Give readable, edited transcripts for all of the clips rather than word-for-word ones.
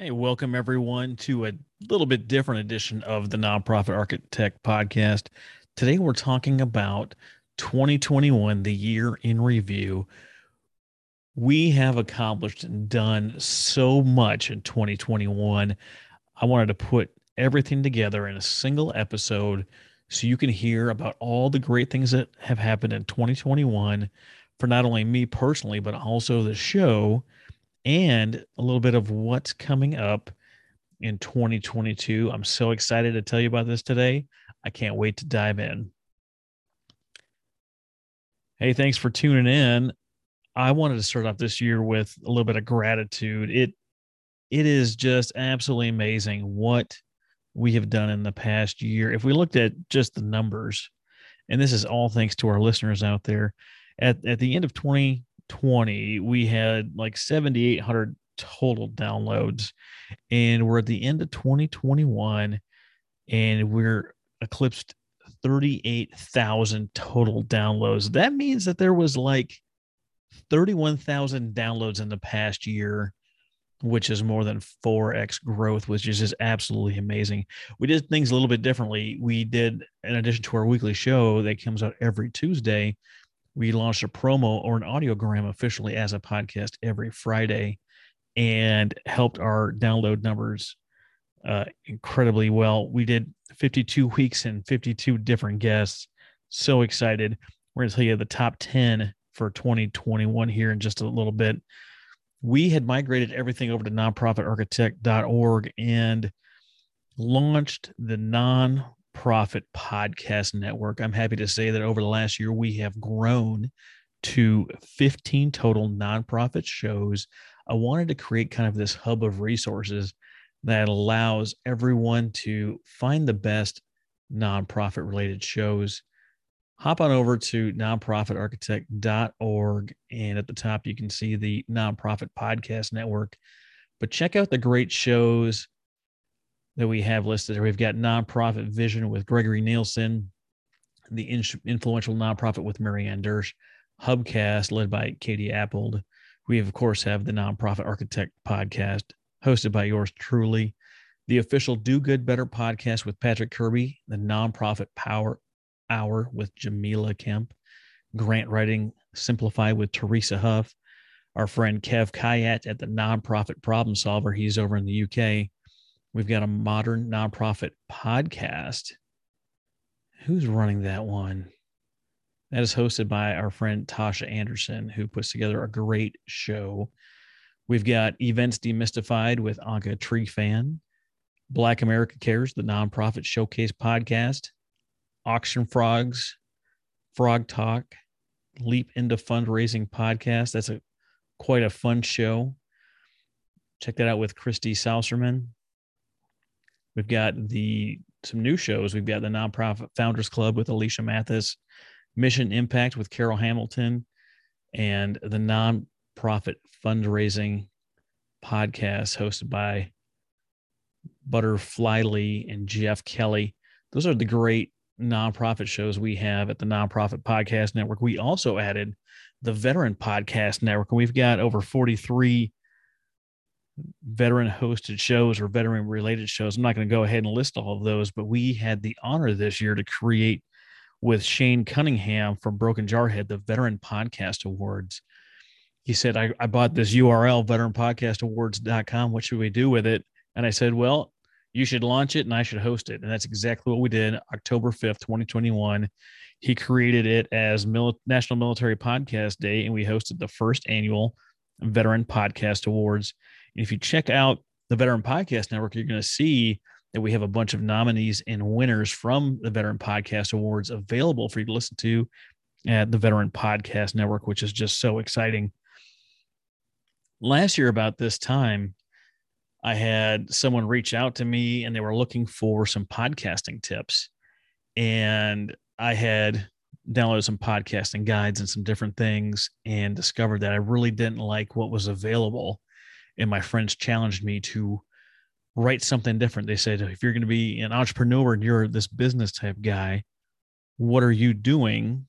Hey, welcome everyone to a little bit different edition of the Nonprofit Architect Podcast. Today we're talking about 2021, the year in review. We have accomplished and done so much in 2021. I wanted to put everything together in a single episode so you can hear about all the great things that have happened in 2021 for not only me personally, but also the show and a little bit of what's coming up in 2022. I'm so excited to tell you about this today. I can't wait to dive in. Hey, thanks for tuning in. I wanted to start off this year with a little bit of gratitude. It is just absolutely amazing what we have done in the past year. If we looked at just the numbers, and this is all thanks to our listeners out there, at the end of 2020, we had like 7,800 total downloads, and we're at the end of 2021 and we're eclipsed 38,000 total downloads. That means that there was like 31,000 downloads in the past year, which is more than 4x growth, which is just absolutely amazing. We did things a little bit differently. We did, in addition to our weekly show that comes out every Tuesday, we launched a promo or an audiogram officially as a podcast every Friday and helped our download numbers incredibly well. We did 52 weeks and 52 different guests. So excited. We're going to tell you the top 10 for 2021 here in just a little bit. We had migrated everything over to nonprofitarchitect.org and launched the Nonprofit Podcast Network. I'm happy to say that over the last year, we have grown to 15 total nonprofit shows. I wanted to create kind of this hub of resources that allows everyone to find the best nonprofit related shows. Hop on over to nonprofitarchitect.org. And at the top, you can see the Nonprofit Podcast Network. But check out the great shows that we have listed. We've got Nonprofit Vision with Gregory Nielsen, the influential nonprofit with Marianne Dersh, Hubcast led by Katie Appold. We, of course, have the Nonprofit Architect Podcast hosted by yours truly, the official Do Good Better podcast with Patrick Kirby, the Nonprofit Power Hour with Jamila Kemp, Grant Writing Simplified with Teresa Huff, our friend Kev Kayat at the Nonprofit Problem Solver. He's over in the UK. We've got a modern nonprofit podcast. Who's running that one? That is hosted by our friend Tasha Anderson, who puts together a great show. We've got Events Demystified with Anka Treefan, Black America Cares, the nonprofit showcase podcast, Auction Frogs, Frog Talk, Leap into Fundraising podcast. That's quite a fun show. Check that out with Christy Sauserman. We've got some new shows. We've got the Nonprofit Founders Club with Alicia Mathis, Mission Impact with Carol Hamilton, and the Nonprofit Fundraising podcast hosted by Butterfly Lee and Jeff Kelly. Those are the great nonprofit shows we have at the Nonprofit Podcast Network. We also added the Veteran Podcast Network, and we've got over 43 veteran hosted shows or veteran related shows. I'm not going to go ahead and list all of those, but we had the honor this year to create with Shane Cunningham from Broken Jarhead, the Veteran Podcast Awards. He said, I bought this URL, veteranpodcastawards.com. What should we do with it? And I said, well, you should launch it and I should host it. And that's exactly what we did. October 5th, 2021. He created it as National Military Podcast Day, and we hosted the first annual Veteran Podcast Awards. And if you check out the Veteran Podcast Network, you're going to see that we have a bunch of nominees and winners from the Veteran Podcast Awards available for you to listen to at the Veteran Podcast Network, which is just so exciting. Last year, about this time, I had someone reach out to me and they were looking for some podcasting tips. And I had downloaded some podcasting guides and some different things and discovered that I really didn't like what was available. And my friends challenged me to write something different. They said, if you're going to be an entrepreneur and you're this business type guy, what are you doing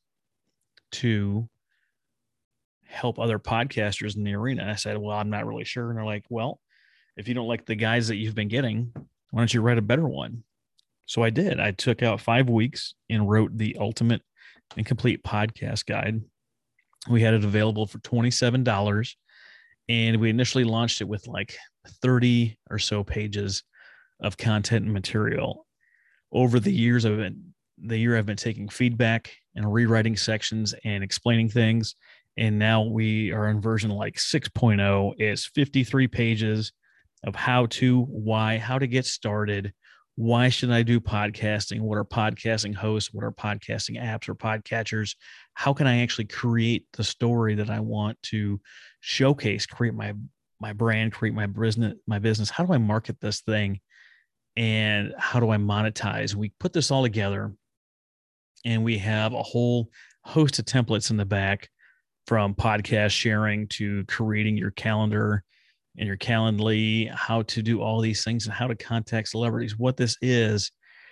to help other podcasters in the arena? I said, well, I'm not really sure. And they're like, well, if you don't like the guides that you've been getting, why don't you write a better one? So I did. I took out 5 weeks and wrote the ultimate and complete podcast guide. We had it available for $27, and we initially launched it with like 30 or so pages of content and material. Over the years, I've been taking feedback and rewriting sections and explaining things. And now we are in version like 6.0. It's 53 pages of how to, why, how to get started. Why should I do podcasting? What are podcasting hosts? What are podcasting apps or podcatchers? How can I actually create the story that I want to showcase, create my brand, create my business? How do I market this thing? And how do I monetize? We put this all together, and we have a whole host of templates in the back, from podcast sharing to creating your calendar and your Calendly, how to do all these things and how to contact celebrities. What this is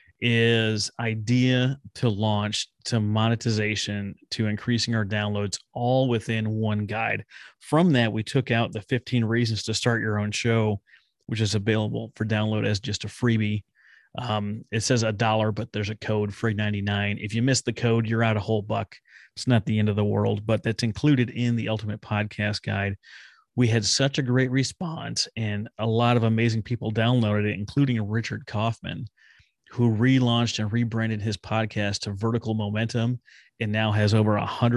idea to launch to monetization to increasing our downloads, all within one guide. From that, we took out the 15 reasons to start your own show, which is available for download as just a freebie. It says $1, but there's a code, free 99. If you miss the code, you're out a whole buck. It's not the end of the world, but that's included in the Ultimate Podcast Guide. We had such a great response, and a lot of amazing people downloaded it, including Richard Kaufman, who relaunched and rebranded his podcast to Vertical Momentum and now has over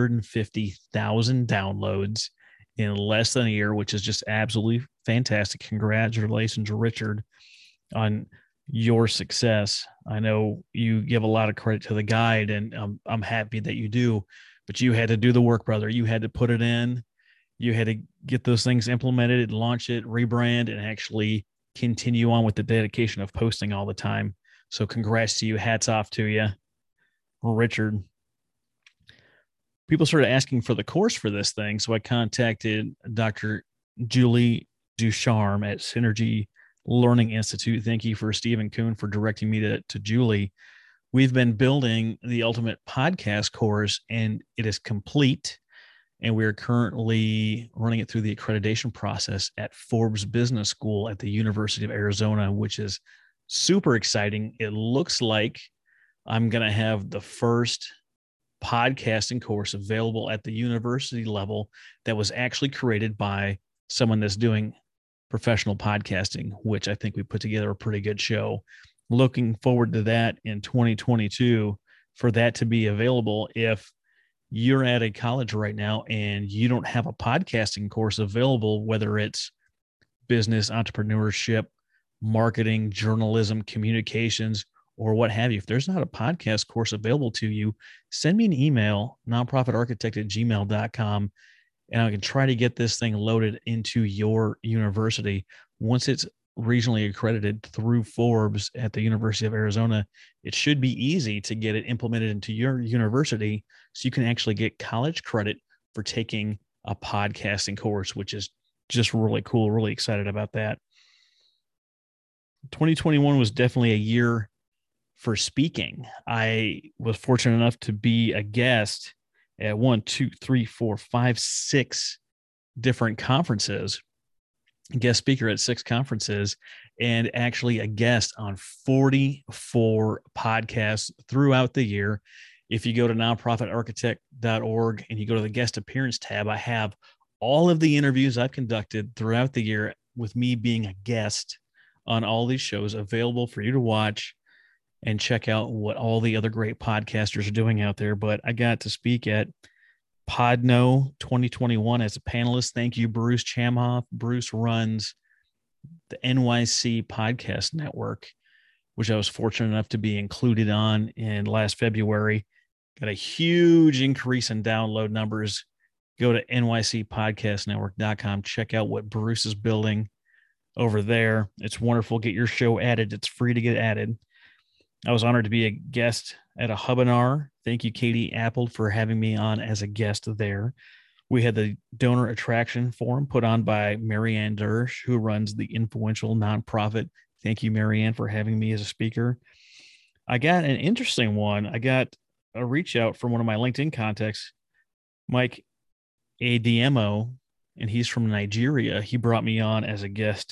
150,000 downloads in less than a year, which is just absolutely fantastic. Congratulations, Richard, on your success. I know you give a lot of credit to the guide, and I'm happy that you do, but you had to do the work, brother. You had to put it in. You had to get those things implemented, launch it, rebrand, and actually continue on with the dedication of posting all the time. So congrats to you. Hats off to you, Richard. People started asking for the course for this thing. So I contacted Dr. Julie Ducharme at Synergy Learning Institute. Thank you for Stephen Kuhn for directing me to Julie. We've been building the Ultimate Podcast course, and it is complete. And we are currently running it through the accreditation process at Forbes Business School at the University of Arizona, which is super exciting. It looks like I'm going to have the first podcasting course available at the university level that was actually created by someone that's doing professional podcasting, which I think we put together a pretty good show. Looking forward to that in 2022 for that to be available. If you're at a college right now and you don't have a podcasting course available, whether it's business, entrepreneurship, marketing, journalism, communications, or what have you, if there's not a podcast course available to you, send me an email, nonprofitarchitect@gmail.com, and I can try to get this thing loaded into your university. Once it's regionally accredited through Forbes at the University of Arizona, it should be easy to get it implemented into your university so you can actually get college credit for taking a podcasting course, which is just really cool. Really excited about that. 2021 was definitely a year for speaking. I was fortunate enough to be a guest at 6 different conferences, guest speaker at 6 conferences, and actually a guest on 44 podcasts throughout the year. If you go to nonprofitarchitect.org and you go to the guest appearance tab, I have all of the interviews I've conducted throughout the year with me being a guest on all these shows available for you to watch and check out what all the other great podcasters are doing out there. But I got to speak at Podno 2021 as a panelist. Thank you, Bruce Chamhoff. Bruce runs the NYC Podcast Network, which I was fortunate enough to be included on in last February. Got a huge increase in download numbers. Go to nycpodcastnetwork.com. Check out what Bruce is building over there. It's wonderful. Get your show added. It's free to get added. I was honored to be a guest at a Hubinar. Thank you, Katie Apple, for having me on as a guest there. We had the Donor Attraction Forum put on by Marianne Dersh, who runs the influential nonprofit. Thank you, Marianne, for having me as a speaker. I got an interesting one. I got a reach out from one of my LinkedIn contacts, Mike Ademo, and he's from Nigeria. He brought me on as a guest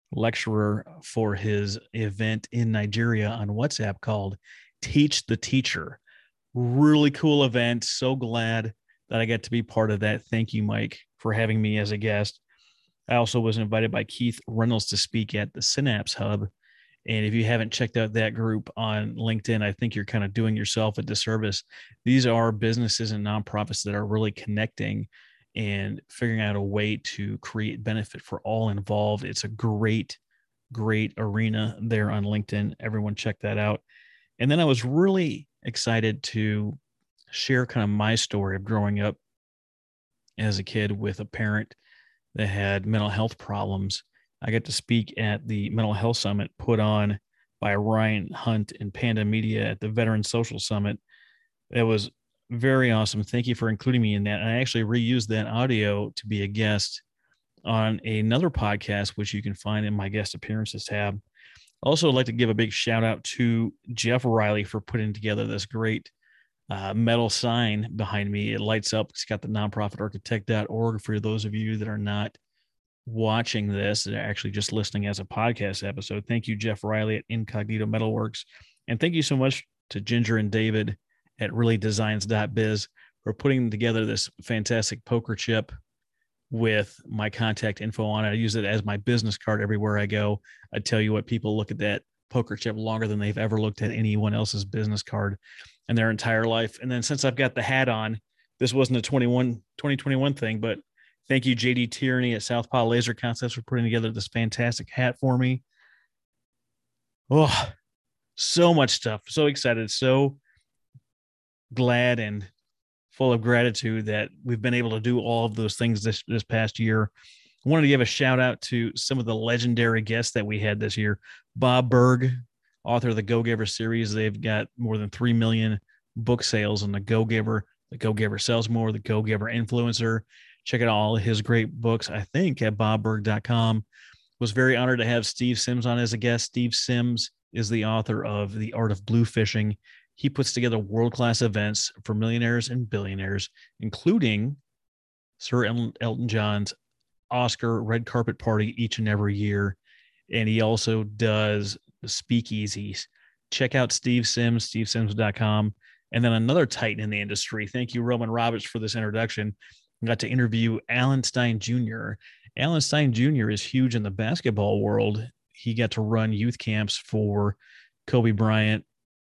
lecturer for his event in Nigeria on WhatsApp called Teach the Teacher. Really cool event. So glad that I got to be part of that. Thank you, Mike, for having me as a guest. I also was invited by Keith Reynolds to speak at the Synapse Hub. And if you haven't checked out that group on LinkedIn, I think you're kind of doing yourself a disservice. These are businesses and nonprofits that are really connecting and figuring out a way to create benefit for all involved. It's a great, great arena there on LinkedIn. Everyone check that out. And then I was really excited to share kind of my story of growing up as a kid with a parent that had mental health problems. I got to speak at the Mental Health Summit put on by Ryan Hunt and Panda Media at the Veteran Social Summit. It was very awesome. Thank you for including me in that. And I actually reused that audio to be a guest on another podcast, which you can find in my guest appearances tab. Also, I'd like to give a big shout out to Jeff Riley for putting together this great metal sign behind me. It lights up. It's got the nonprofitarchitect.org for those of you that are not watching this, that are actually just listening as a podcast episode. Thank you, Jeff Riley at Incognito Metalworks. And thank you so much to Ginger and David at reallydesigns.biz for putting together this fantastic poker chip with my contact info on it. I use it as my business card everywhere I go. I tell you what, people look at that poker chip longer than they've ever looked at anyone else's business card in their entire life. And then since I've got the hat on, this wasn't a 2021 thing, but thank you, JD Tierney at Southpaw Laser Concepts, for putting together this fantastic hat for me. Oh, so much stuff. So excited. So glad and full of gratitude that we've been able to do all of those things this past year. I wanted to give a shout out to some of the legendary guests that we had this year. Bob Berg, author of the Go Giver series. They've got more than 3 million book sales on the Go Giver. The Go Giver Sells More, the Go Giver Influencer. Check out all his great books, I think, at bobberg.com. Was very honored to have Steve Sims on as a guest. Steve Sims is the author of The Art of Blue Fishing. He puts together world-class events for millionaires and billionaires, including Sir Elton John's Oscar red carpet party each and every year. And he also does speakeasies. Check out Steve Sims, stevesims.com. And then another titan in the industry. Thank you, Roman Roberts, for this introduction. I got to interview Alan Stein Jr. Alan Stein Jr. is huge in the basketball world. He got to run youth camps for Kobe Bryant,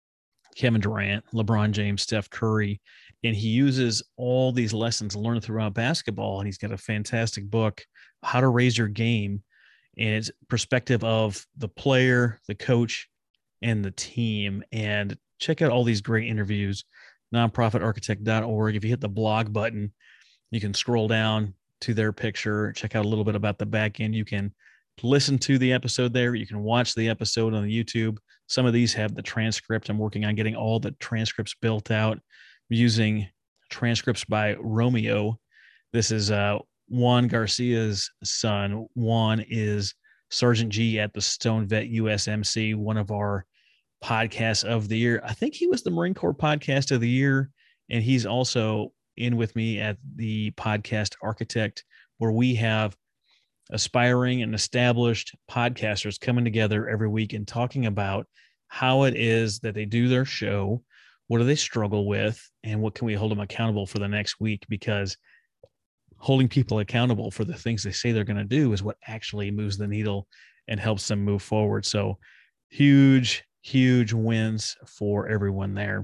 Kevin Durant, LeBron James, Steph Curry, and he uses all these lessons learned throughout basketball. And he's got a fantastic book, How to Raise Your Game, and it's perspective of the player, the coach, and the team. And check out all these great interviews, nonprofitarchitect.org. If you hit the blog button, you can scroll down to their picture, check out a little bit about the back end. You can listen to the episode there. You can watch the episode on the YouTube. Some of these have the transcript. I'm working on getting all the transcripts built out using transcripts by Romeo. This is Juan Garcia's son. Juan is Sergeant G at the Stone Vet USMC, one of our podcasts of the year. I think he was the Marine Corps podcast of the year. And he's also in with me at the Podcast Architect, where we have aspiring and established podcasters coming together every week and talking about how it is that they do their show, what do they struggle with, and what can we hold them accountable for the next week, because holding people accountable for the things they say they're going to do is what actually moves the needle and helps them move forward. So huge wins for everyone there.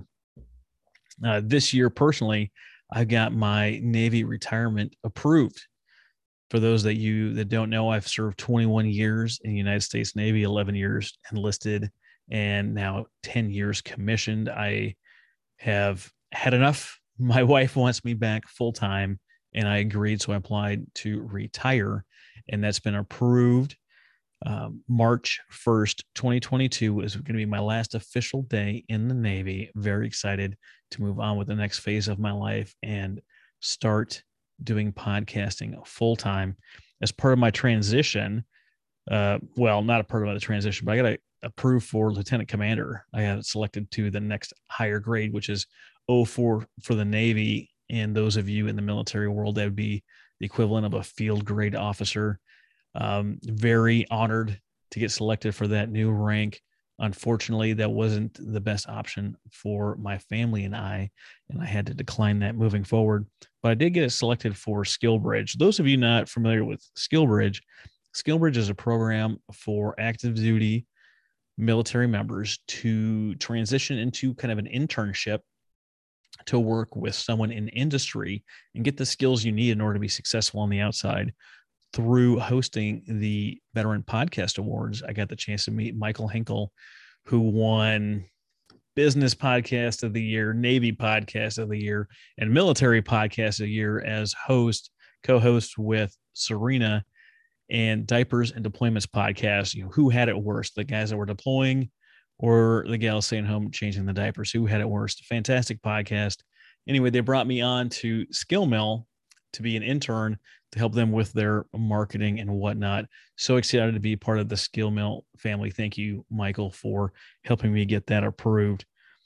This year, personally, I got my Navy retirement approved. For those that don't know, I've served 21 years in the United States Navy, 11 years enlisted, and now 10 years commissioned. I have had enough. My wife wants me back full time, and I agreed. So I applied to retire, and that's been approved. March 1st, 2022 is going to be my last official day in the Navy. Very excited to move on with the next phase of my life and start doing podcasting full time. As part of my transition, well, not a part of the transition, but I got approved for lieutenant commander. I got selected to the next higher grade, which is 04 for the Navy. And those of you in the military world, that would be the equivalent of a field grade officer. Very honored to get selected for that new rank. Unfortunately, that wasn't the best option for my family and I had to decline that moving forward. But I did get selected for SkillBridge. Those of you not familiar with SkillBridge, SkillBridge is a program for active duty military members to transition into kind of an internship to work with someone in industry and get the skills you need in order to be successful on the outside. Through hosting the Veteran Podcast Awards, I got the chance to meet Michael Hinkle, who won Business Podcast of the Year, Navy Podcast of the Year, and Military Podcast of the Year as co-host with Serena, and Diapers and Deployments Podcast. Who had it worse, the guys that were deploying or the gals staying home changing the diapers? Who had it worst? Fantastic podcast. Anyway, they brought me on to Skill Mill to be an intern to help them with their marketing and whatnot. So excited to be part of the Skill Mill family. Thank you, Michael, for helping me get that approved.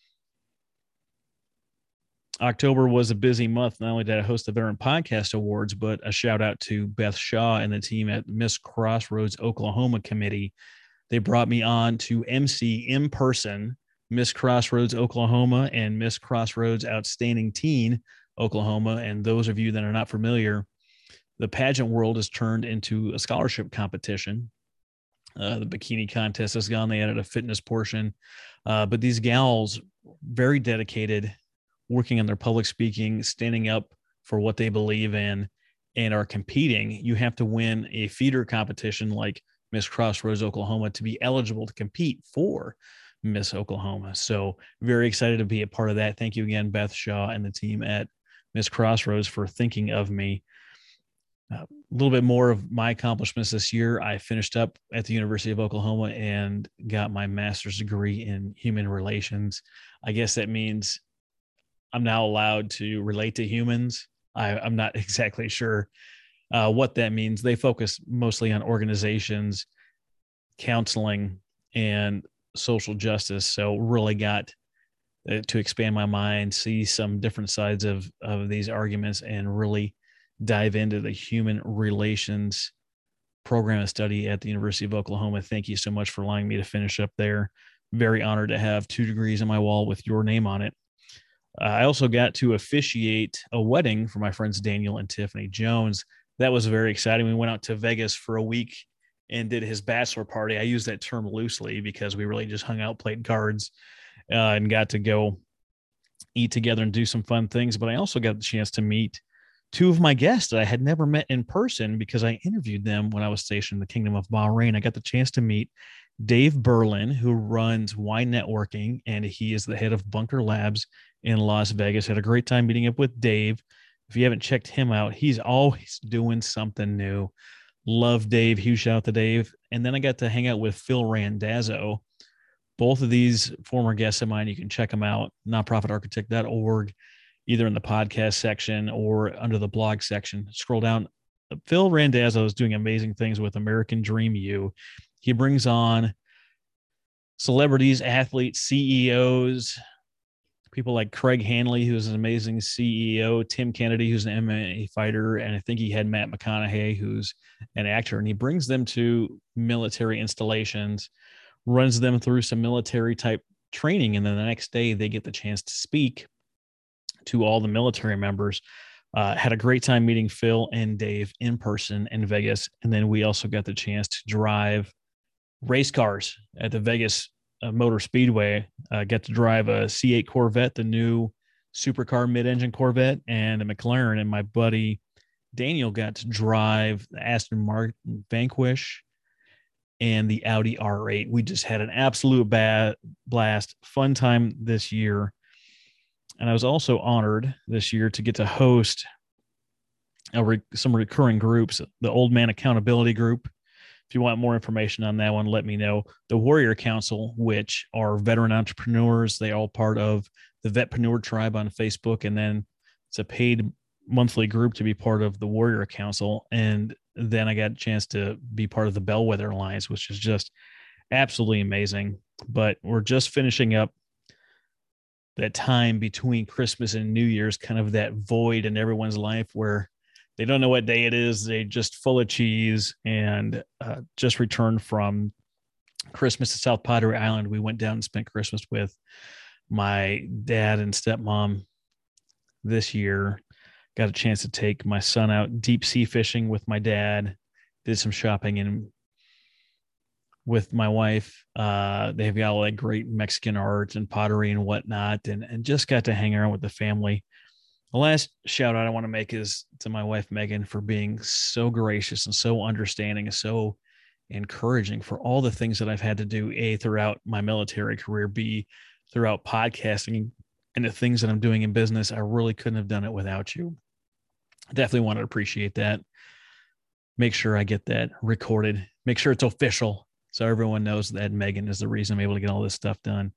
October was a busy month. Not only did I host the Veteran Podcast Awards, but a shout out to Beth Shaw and the team at Miss Crossroads, Oklahoma committee. They brought me on to MC in person Miss Crossroads, Oklahoma, and Miss Crossroads Outstanding Teen, Oklahoma. And those of you that are not familiar, the pageant world has turned into a scholarship competition. The bikini contest has gone. They added a fitness portion. But these gals, very dedicated, working on their public speaking, standing up for what they believe in, and are competing. You have to win a feeder competition like Miss Crossroads, Oklahoma, to be eligible to compete for Miss Oklahoma. So very excited to be a part of that. Thank you again, Beth Shaw and the team at Miss Crossroads, for thinking of me. A little bit more of my accomplishments this year. I finished up at the University of Oklahoma and got my master's degree in human relations. I guess that means I'm now allowed to relate to humans. I'm not exactly sure what that means. They focus mostly on organizations, counseling, and social justice. So really got to expand my mind, see some different sides of these arguments, and really dive into the human relations program of study at the University of Oklahoma. Thank you so much for allowing me to finish up there. Very honored to have 2 degrees on my wall with your name on it. I also got to officiate a wedding for my friends Daniel and Tiffany Jones. That was very exciting. We went out to Vegas for a week and did his bachelor party. I use that term loosely because we really just hung out, played cards, and got to go eat together and do some fun things. But I also got the chance to meet 2 of my guests that I had never met in person because I interviewed them when I was stationed in the Kingdom of Bahrain. I got the chance to meet Dave Berlin, who runs Wine Networking, and he is the head of Bunker Labs in Las Vegas. Had a great time meeting up with Dave. If you haven't checked him out, he's always doing something new. Love Dave. Huge shout out to Dave. And then I got to hang out with Phil Randazzo. Both of these former guests of mine, you can check them out, nonprofitarchitect.org, either in the podcast section or under the blog section. Scroll down. Phil Randazzo is doing amazing things with American Dream U. He brings on celebrities, athletes, CEOs, people like Craig Hanley, who's an amazing CEO, Tim Kennedy, who's an MMA fighter, and I think he had Matt McConaughey, who's an actor, and he brings them to military installations, runs them through some military type training, and then the next day they get the chance to speak to all the military members. Had a great time meeting Phil and Dave in person in Vegas, and then we also got the chance to drive race cars at the Vegas Motor Speedway. Got to drive a C8 Corvette, the new supercar mid-engine Corvette, and a McLaren. And my buddy Daniel got to drive the Aston Martin Vanquish and the Audi R8. We just had an absolute blast, fun time this year. And I was also honored this year to get to host some recurring groups, the Old Man Accountability Group. If you want more information on that one, let me know. The Warrior Council, which are veteran entrepreneurs, they are all part of the Vetpreneur Tribe on Facebook, and then it's a paid monthly group to be part of the Warrior Council. And then I got a chance to be part of the Bellwether Alliance, which is just absolutely amazing. But we're just finishing up that time between Christmas and New Year's, kind of that void in everyone's life where they don't know what day it is. They just full of cheese and just returned from Christmas at South Padre Island. We went down and spent Christmas with my dad and stepmom this year. Got a chance to take my son out deep sea fishing with my dad, did some shopping and with my wife. They've got all that great Mexican art and pottery and whatnot, and just got to hang around with the family. The last shout out I want to make is to my wife, Megan, for being so gracious and so understanding and so encouraging for all the things that I've had to do, A, throughout my military career, B, throughout podcasting and the things that I'm doing in business. I really couldn't have done it without you. I definitely want to appreciate that. Make sure I get that recorded, make sure it's official so everyone knows that Megan is the reason I'm able to get all this stuff done.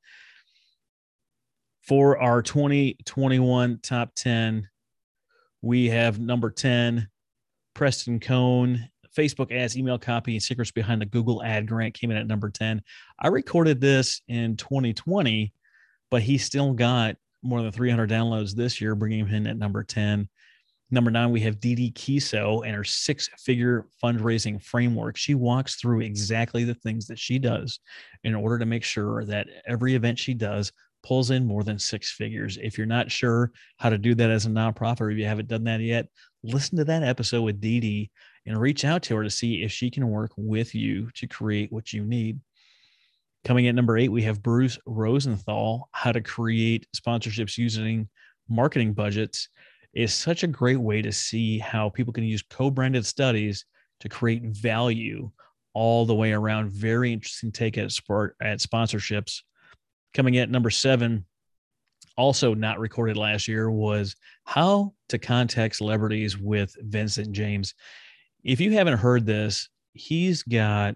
For our 2021 top 10, we have number 10, Preston Cone. Facebook ads, email copy, and secrets behind the Google ad grant came in at number 10. I recorded this in 2020, but he still got more than 300 downloads this year, bringing him in at number 10. Number 9, we have Dee Dee Kiso and her 6-figure fundraising framework. She walks through exactly the things that she does in order to make sure that every event she does pulls in more than 6 figures. If you're not sure how to do that as a nonprofit, or if you haven't done that yet, listen to that episode with Dee Dee and reach out to her to see if she can work with you to create what you need. Coming at number 8, we have Bruce Rosenthal, How to Create Sponsorships Using Marketing Budgets. Is such a great way to see how people can use co-branded studies to create value all the way around. Very interesting take at sponsorships. Coming at number 7, also not recorded last year, was How to Contact Celebrities with Vincent James. If you haven't heard this, he's got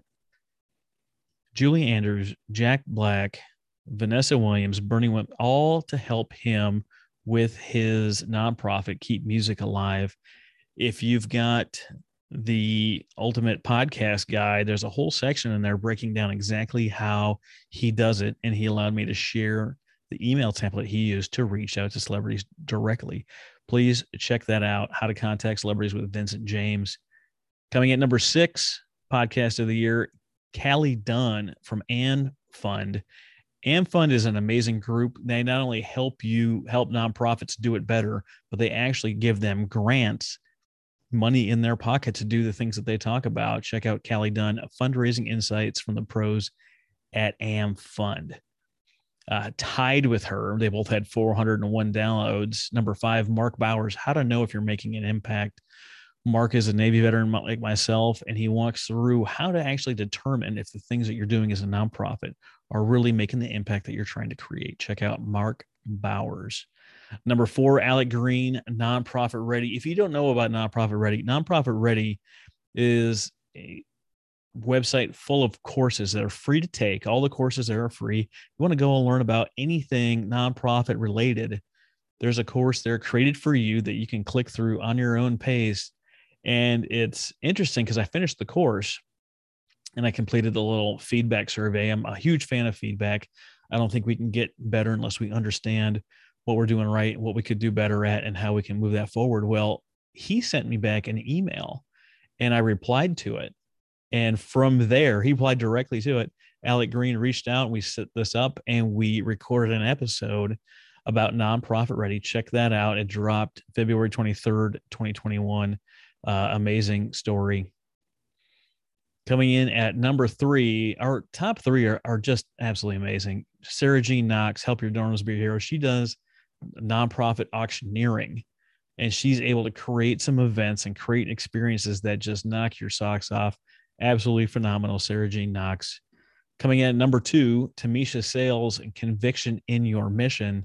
Julie Andrews, Jack Black, Vanessa Williams, Bernie Wimp, all to help him with his nonprofit, Keep Music Alive. If you've got the Ultimate Podcast Guide, there's a whole section in there breaking down exactly how he does it. And he allowed me to share the email template he used to reach out to celebrities directly. Please check that out, How to Contact Celebrities with Vincent James. Coming at number 6, podcast of the year, Callie Dunn from Ann Fund. Ann Fund is an amazing group. They not only help nonprofits do it better, but they actually give them grants, money in their pocket to do the things that they talk about. Check out Callie Dunn, Fundraising Insights from the Pros at Ann Fund. Tied with her, they both had 401 downloads. Number 5, Mark Bowers, How to Know If You're Making an Impact. Mark is a Navy veteran like myself, and he walks through how to actually determine if the things that you're doing as a nonprofit are really making the impact that you're trying to create. Check out Mark Bowers. Number 4, Alec Green, Nonprofit Ready. If you don't know about Nonprofit Ready is a website full of courses that are free to take. All the courses there are free. You want to go and learn about anything nonprofit related, there's a course there created for you that you can click through on your own pace. And it's interesting because I finished the course and I completed the little feedback survey. I'm a huge fan of feedback. I don't think we can get better unless we understand what we're doing right, what we could do better at, and how we can move that forward. Well, he sent me back an email and I replied to it. And from there, he replied directly to it. Alec Green reached out and we set this up and we recorded an episode about Nonprofit Ready. Check that out. It dropped February 23rd, 2021. Amazing story. Coming in at number 3, our top 3 are just absolutely amazing. Sarah Jean Knox, Help Your Donors Be a Hero. She does nonprofit auctioneering, and she's able to create some events and create experiences that just knock your socks off. Absolutely phenomenal, Sarah Jean Knox. Coming in at number 2, Tamisha Sales and Conviction in Your Mission.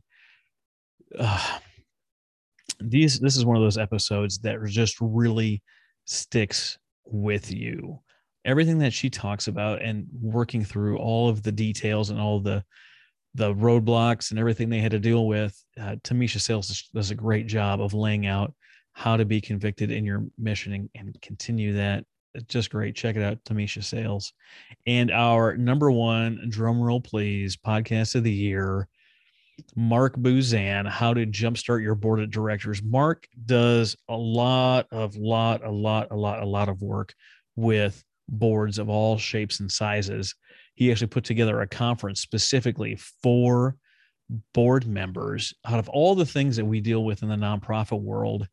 This is one of those episodes that just really sticks with you. Everything that she talks about and working through all of the details and all the roadblocks and everything they had to deal with, Tamisha Sales does a great job of laying out how to be convicted in your mission and continue that. It's just great. Check it out, Tamisha Sales. And our number 1, drum roll please, podcast of the year, Mark Buzan, How to Jumpstart Your Board of Directors. Mark does a lot of work with boards of all shapes and sizes. He actually put together a conference specifically for board members. Out of all the things that we deal with in the nonprofit world,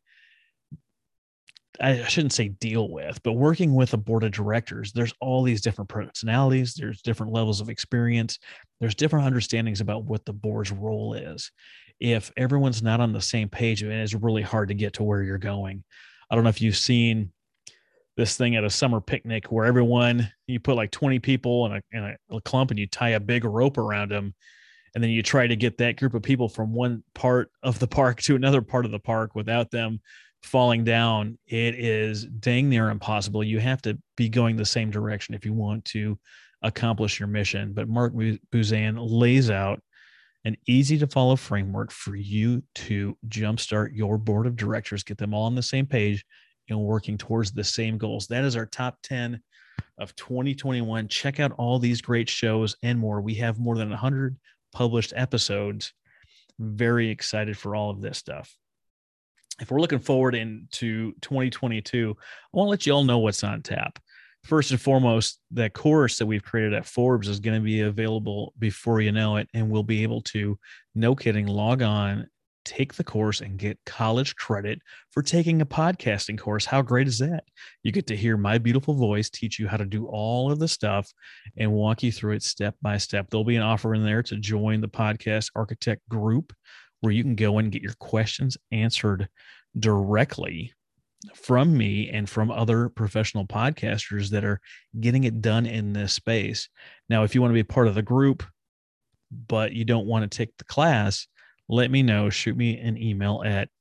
I shouldn't say deal with, but working with a board of directors, there's all these different personalities, there's different levels of experience, there's different understandings about what the board's role is. If everyone's not on the same page, it is really hard to get to where you're going. I don't know if you've seen this thing at a summer picnic where you put like 20 people in a clump and you tie a big rope around them. And then you try to get that group of people from one part of the park to another part of the park without them falling down. It is dang near impossible. You have to be going the same direction if you want to accomplish your mission. But Mark Buzan lays out an easy to follow framework for you to jumpstart your board of directors, get them all on the same page and working towards the same goals. That is our top 10 of 2021. Check out all these great shows and more. We have more than 100 published episodes. Very excited for all of this stuff. If we're looking forward into 2022, I want to let you all know what's on tap. First and foremost, that course that we've created at Forbes is going to be available before you know it, and we'll be able to, no kidding, log on, take the course, and get college credit for taking a podcasting course. How great is that? You get to hear my beautiful voice teach you how to do all of the stuff and walk you through it step by step. There'll be an offer in there to join the Podcast Architect group where you can go and get your questions answered directly from me and from other professional podcasters that are getting it done in this space. Now, if you want to be part of the group, but you don't want to take the class, let me know. Shoot me an email at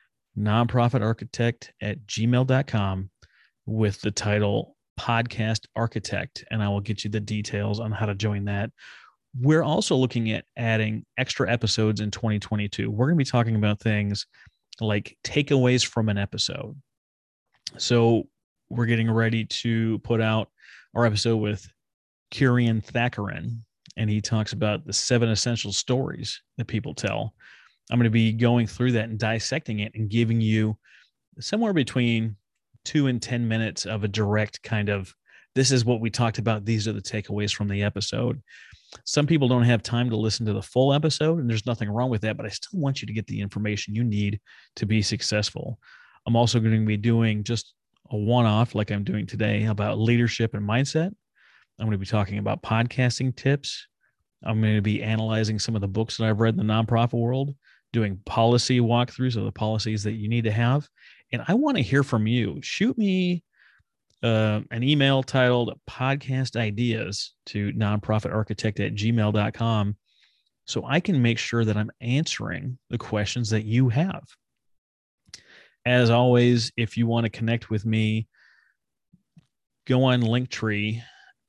nonprofitarchitect@gmail.com with the title Podcast Architect, and I will get you the details on how to join that. We're also looking at adding extra episodes in 2022. We're going to be talking about things like takeaways from an episode. So we're getting ready to put out our episode with Kurian Thakkaran, and he talks about the 7 essential stories that people tell. I'm going to be going through that and dissecting it and giving you somewhere between 2 and 10 minutes of a direct kind of, this is what we talked about. These are the takeaways from the episode. Some people don't have time to listen to the full episode, and there's nothing wrong with that, but I still want you to get the information you need to be successful. I'm also going to be doing just a one-off like I'm doing today about leadership and mindset. I'm going to be talking about podcasting tips. I'm going to be analyzing some of the books that I've read in the nonprofit world, doing policy walkthroughs of the policies that you need to have. And I want to hear from you. Shoot me an email titled podcast ideas to nonprofitarchitect@gmail.com so I can make sure that I'm answering the questions that you have. As always, if you want to connect with me, go on Linktree,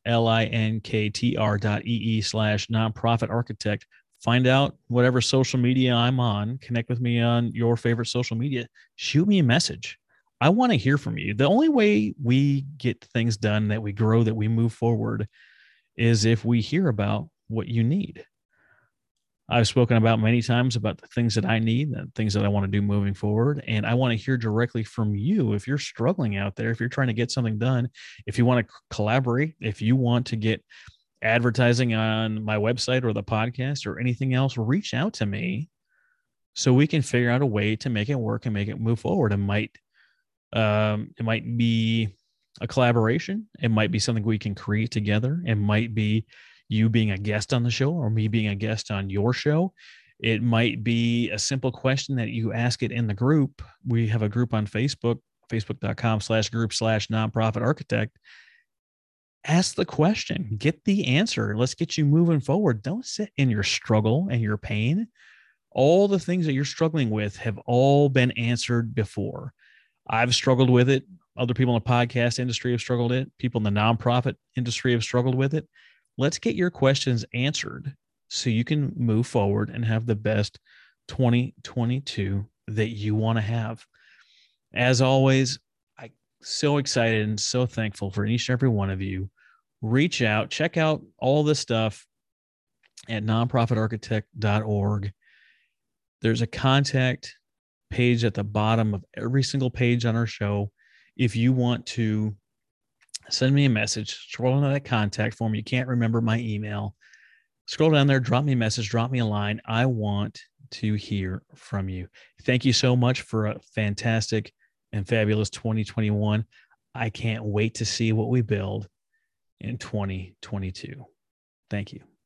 linktr.ee/nonprofitarchitect. Find out whatever social media I'm on. Connect with me on your favorite social media. Shoot me a message. I want to hear from you. The only way we get things done, that we grow, that we move forward, is if we hear about what you need. I've spoken about many times about the things that I need, the things that I want to do moving forward. And I want to hear directly from you. If you're struggling out there, if you're trying to get something done, if you want to collaborate, if you want to get advertising on my website or the podcast or anything else, reach out to me so we can figure out a way to make it work and make it move forward. It might be a collaboration. It might be something we can create together. It might be you being a guest on the show or me being a guest on your show. It might be a simple question that you ask it in the group. We have a group on Facebook, facebook.com/group/nonprofitarchitect. Ask the question, get the answer. Let's get you moving forward. Don't sit in your struggle and your pain. All the things that you're struggling with have all been answered before. I've struggled with it. Other people in the podcast industry have struggled with it. People in the nonprofit industry have struggled with it. Let's get your questions answered so you can move forward and have the best 2022 that you want to have. As always, I'm so excited and so thankful for each and every one of you. Reach out, check out all this stuff at nonprofitarchitect.org. There's a contact page at the bottom of every single page on our show. If you want to send me a message. Scroll down that contact form. You can't remember my email. Scroll down there, drop me a message, drop me a line. I want to hear from you. Thank you so much for a fantastic and fabulous 2021. I can't wait to see what we build in 2022. Thank you.